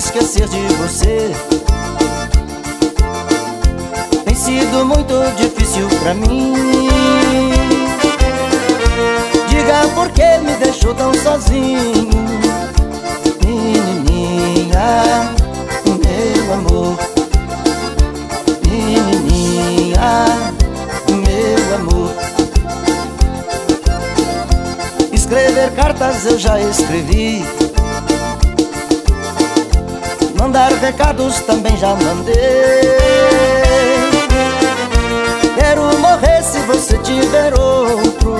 esquecer de você. Tem sido muito difícil pra mim. Diga por que me deixou tão sozinho. Menininha, meu amor. Menininha, meu amor. Escrever cartas eu já escrevi. Mandar recados também já mandei. Quero morrer se você tiver outro.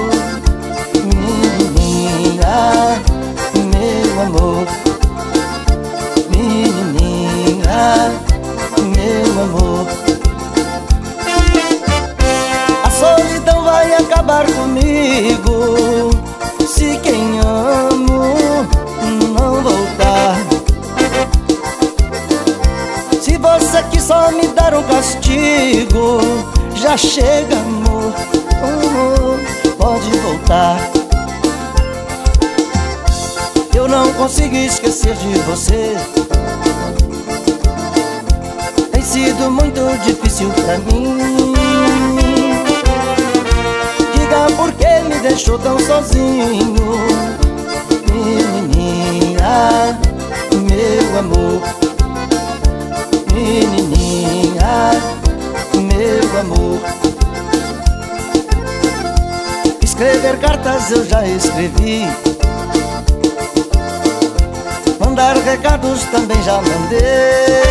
Menininha, meu amor. Menininha, meu amor. A solidão vai acabar comigo se quem amo não voltar. Se você quis só me dar um castigo, já chega, amor, pode voltar. Eu não consigo esquecer de você. Tem sido muito difícil pra mim. Diga por que me deixou tão sozinho. Menininha, meu amor. Menininha, meu amor. Escrever cartas eu já escrevi. Mandar recados também já mandei.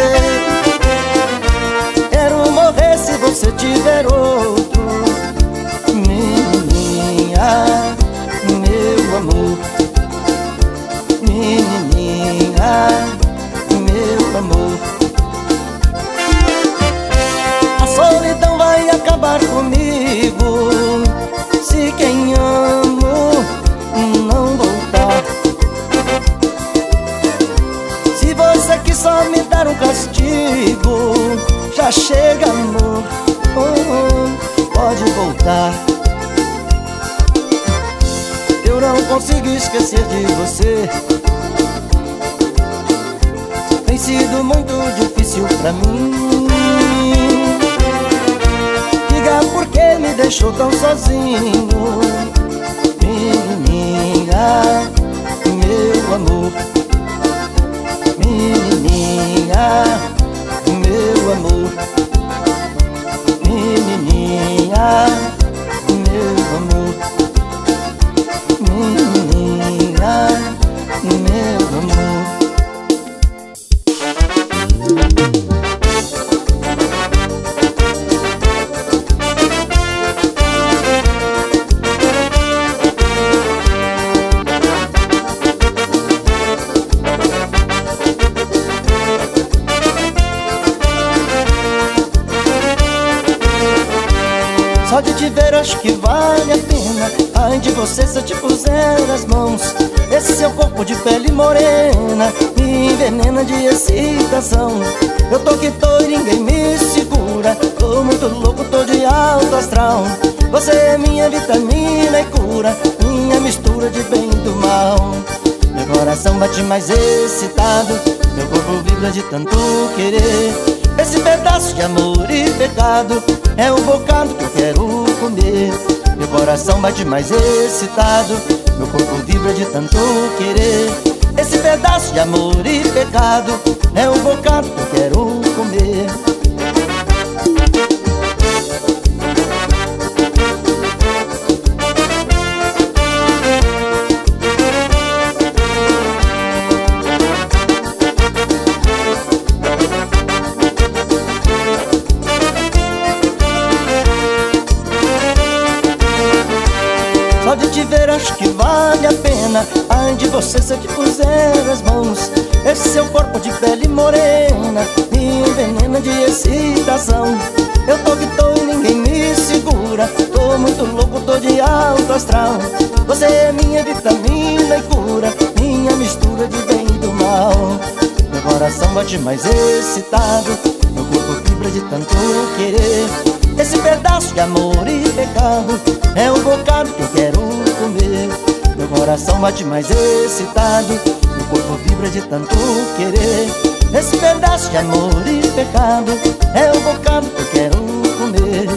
Quero morrer se você tiver outro. Menininha, meu amor. Menininha, meu amor. A solidão vai acabar comigo se quem amo não voltar. Se você quis só me dar um castigo, já chega, amor, pode voltar. Eu não consigo esquecer de você. Tem sido muito difícil pra mim. Diga por que me deixou tão sozinho. Menininha, meu amor. Menininha, meu amor. Menininha, meu amor. Menininha, meu amor. Só de te ver acho que vale a pena. Ai de você se eu te puser as mãos. Esse seu corpo de pele morena me envenena de excitação. Eu tô que tô e ninguém me segura. Tô muito louco, tô de alto astral. Você é minha vitamina e cura, minha mistura de bem e do mal. Meu coração bate mais excitado, meu corpo vibra de tanto querer. Esse pedaço de amor e pecado é o bocado que eu quero comer. Meu coração bate mais excitado, meu corpo vibra de tanto querer. Esse pedaço de amor e pecado é o bocado que eu quero comer. Só de te ver acho que vale a pena. Ai de você se eu te puser as mãos. Esse seu corpo de pele morena me envenena de excitação. Eu tô que tô e ninguém me segura. Tô muito louco, tô de alto astral. Você é minha vitamina e cura, minha mistura de bem e do mal. Meu coração bate mais excitado, meu corpo vibra de tanto querer. Esse pedaço de amor e pecado é o bocado que eu quero comer. Meu coração bate mais excitado, meu corpo vibra de tanto querer. Esse pedaço de amor e pecado é o bocado que eu quero comer.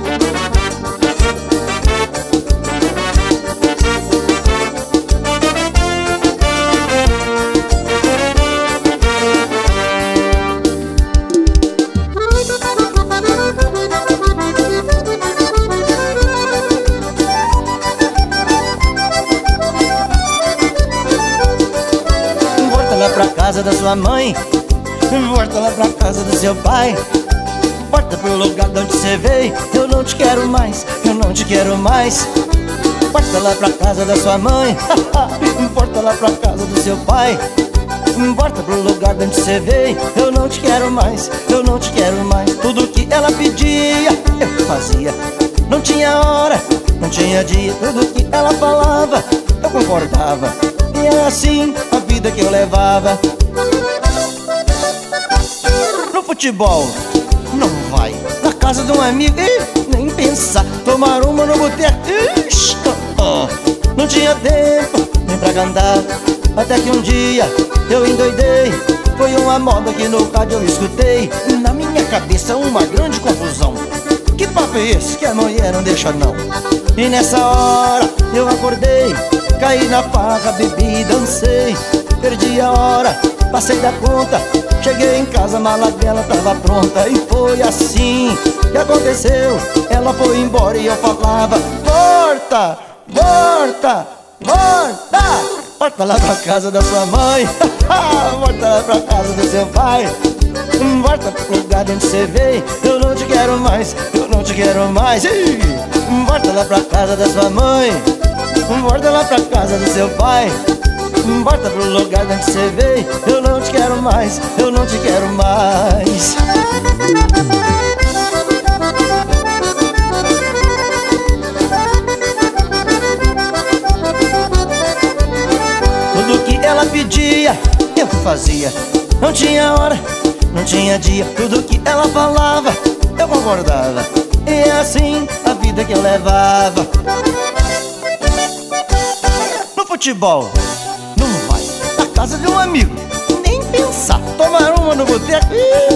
Pra casa da sua mãe, volta lá pra casa do seu pai. Volta pro lugar de onde você veio. Eu não te quero mais, eu não te quero mais. Volta lá pra casa da sua mãe. Volta lá pra casa do seu pai. Volta pro lugar de onde você veio. Eu não te quero mais, eu não te quero mais. Tudo que ela pedia, eu fazia. Não tinha hora, não tinha dia. Tudo que ela falava, eu concordava. E é assim a vida que eu levava. No futebol, não vai. Na casa de um amigo, nem pensar. Tomar uma no boteco, não tinha tempo nem pra cantar. Até que um dia eu endoidei. Foi uma moda que no rádio eu escutei. Na minha cabeça uma grande confusão. Que papo é esse que a mulher não deixa não? E nessa hora eu acordei, caí na farra, bebi e dancei. Perdi a hora, passei da conta. Cheguei em casa, a mala dela tava pronta. E foi assim que aconteceu. Ela foi embora e eu falava: volta, volta, volta. Volta lá pra casa da sua mãe. Volta lá pra casa do seu pai. Volta pro lugar de onde você veio. Eu não te quero mais, eu não te quero mais. Volta lá pra casa da sua mãe. Volta lá pra casa do seu pai. Volta pro lugar de onde você veio. Eu não te quero mais, eu não te quero mais. Tudo que ela pedia, eu fazia. Não tinha hora, não tinha dia. Tudo que ela falava, eu concordava. E é assim a vida que eu levava. No futebol, não vai. Na casa de um amigo, nem pensar. Tomar uma no boteco,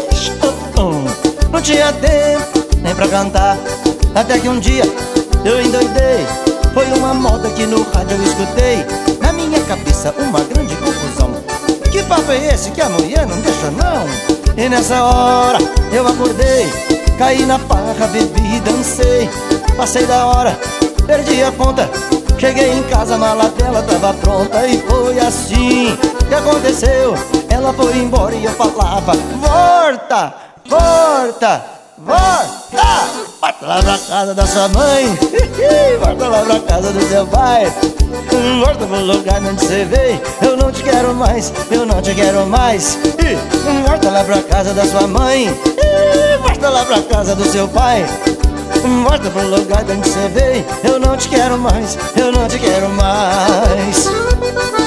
não tinha tempo nem pra cantar. Até que um dia eu endoidei. Foi uma moda que no rádio eu escutei. Na minha cabeça uma grande confusão. Que papo é esse que a mulher não deixa não? E nessa hora eu acordei, caí na farra, bebi e dancei. Passei da hora, perdi a conta. Cheguei em casa, a mala dela tava pronta. E foi assim que aconteceu. Ela foi embora e eu falava: volta, volta, volta. Volta lá pra casa da sua mãe. Volta lá pra casa do seu pai. Volta pro lugar onde você veio. Eu não te quero mais, eu não te quero mais. Volta lá pra casa da sua mãe. Volta lá pra casa do seu pai. Volta pro lugar onde você veio. Eu não te quero mais, eu não te quero mais.